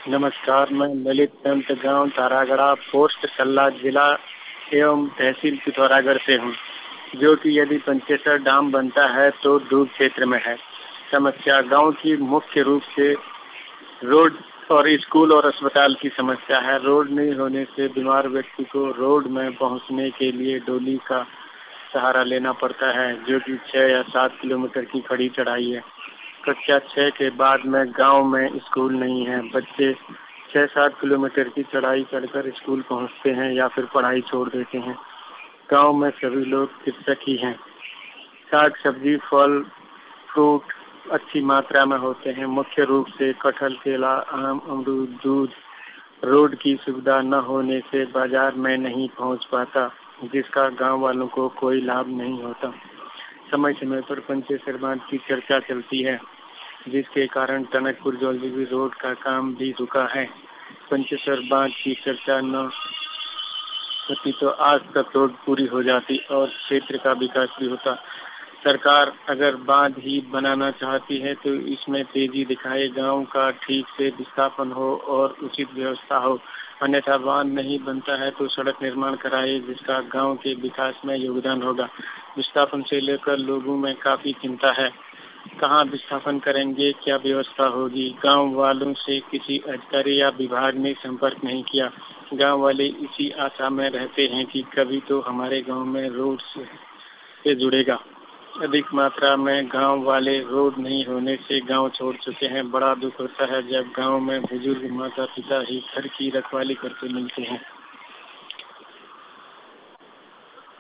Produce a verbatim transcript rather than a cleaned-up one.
नमस्कार, मैं ललित चंद गांव तारागढ़ा पोस्ट सल्ला जिला एवं तहसील पिथौरागढ़ से हूँ, जो कि यदि पंचेसर डाम बनता है तो डूब क्षेत्र में है। समस्या गांव की मुख्य रूप से रोड और स्कूल और अस्पताल की समस्या है। रोड नहीं होने से बीमार व्यक्ति को रोड में पहुंचने के लिए डोली का सहारा लेना पड़ता है, जो कि छः या सात किलोमीटर की खड़ी चढ़ाई है। कक्षा छः के बाद में गांव में स्कूल नहीं है। बच्चे छः सात किलोमीटर की चढ़ाई चढ़कर स्कूल पहुंचते हैं या फिर पढ़ाई छोड़ देते हैं। गांव में सभी लोग कृषक ही हैं। साग सब्जी फल फ्रूट अच्छी मात्रा में होते हैं, मुख्य रूप से कटहल केला आम अमरूद दूध। रोड की सुविधा न होने से बाजार में नहीं पहुंच पाता, जिसका गांव वालों को कोई लाभ नहीं होता। समय समय पर पंचेसर बांध की चर्चा चलती है, जिसके कारण टनकपुर जौलजीबी रोड का काम भी रुका है। पंचेसर बांध की चर्चा न होती तो आज तक रोड पूरी हो जाती और क्षेत्र का विकास भी होता। सरकार अगर बांध ही बनाना चाहती है तो इसमें तेजी दिखाए, गांव का ठीक से विस्थापन हो और उचित व्यवस्था हो। अन्यथा बांध नहीं बनता है तो सड़क निर्माण कराए, जिसका गांव के विकास में योगदान होगा। विस्थापन से लेकर लोगों में काफ़ी चिंता है, कहाँ विस्थापन करेंगे, क्या व्यवस्था होगी। गांव वालों से किसी अधिकारी या विभाग ने संपर्क नहीं किया। गांव वाले इसी आशा में रहते हैं कि कभी तो हमारे गांव में रोड से, से जुड़ेगा। अधिक मात्रा में गांव वाले रोड नहीं होने से गांव छोड़ चुके हैं। बड़ा दुख होता है जब गांव में बुजुर्ग माता पिता ही घर की रखवाली करते मिलते हैं।